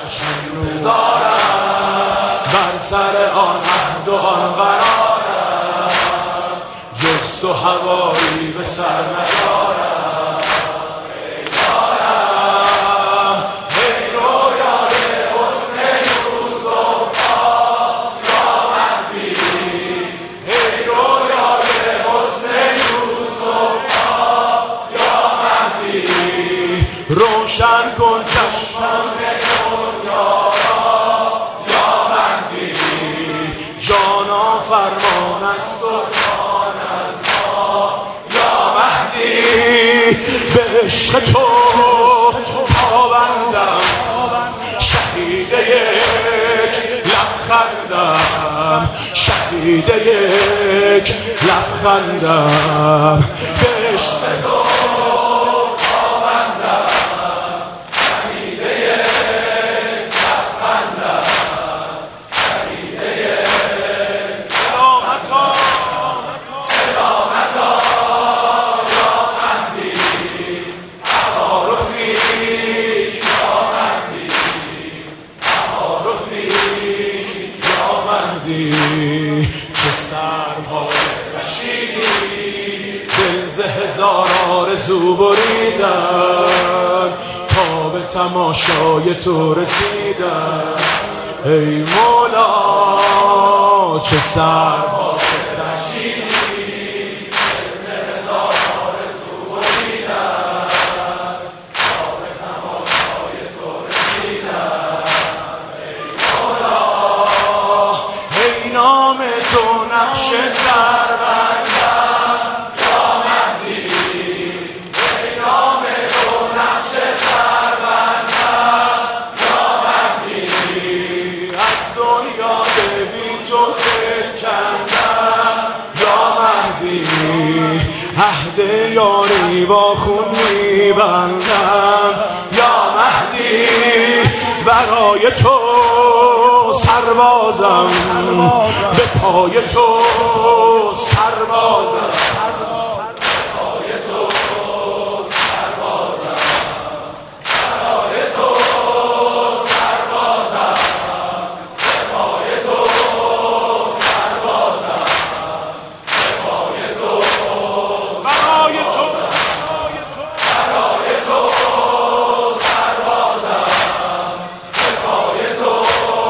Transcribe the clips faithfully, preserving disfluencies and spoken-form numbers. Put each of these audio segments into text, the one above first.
انتظارم بر سر آن عهد و آن قرارم، جز تو هوایی به سر ندارم. ای یارم ای رویای حسن یوسف یا مهدی، ای رویای حسن یوسف یا مهدی، روشن کن چشمم دنیا یا مهدی، جانا فرمان است و جان از ما یا مهدی، به عشق تو پابندم، شهید یک لبخندم، شهید یک لبخندم، به عشق تو چه سرهای رشیدی، دل ز هزار آرزو بریدن تا به تماشای تو رسیدن. ای مولا چه سرهای رشیدی، دل ز هزار آرزو بریدن تا به تماشای تو رسیدن. نام تو نقش سر بندم یا مهدی، ای نام تو نقش سر بندم یا مهدی، از دنیا بی تو دل کندم یا مهدی، عهد یاری با خون میبندم یا مهدی، برای تو سربازم، به پای تو سربازم، به پای تو سربازم، برای تو سربازم، به پای تو سربازم، به پای تو برای تو برای تو سربازم، به پای تو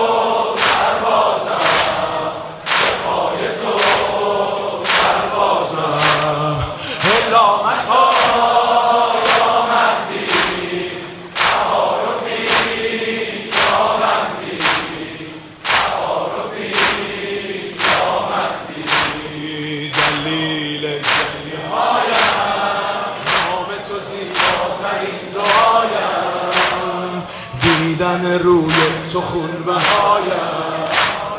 دیدن روی تو خون بهایم،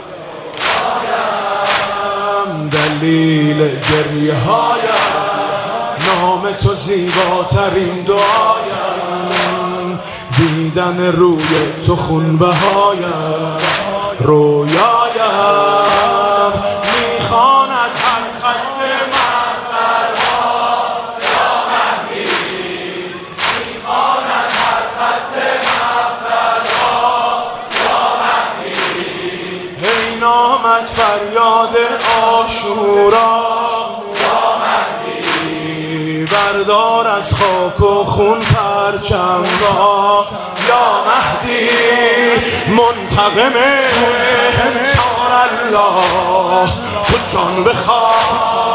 دلیل گریه هایم، نام تو زیباترین دعایم، دیدن روی تو خون بهایم، رویایم میخواند هر خط مغزلها یا مهدی، میخواند هر خط مغزلها یا مهدی، ای نامت فریاد عاشورا یا مهدی، بردار از خاک و خون پرچم را یا مهدی، منتقم سار الله تو جان بخواه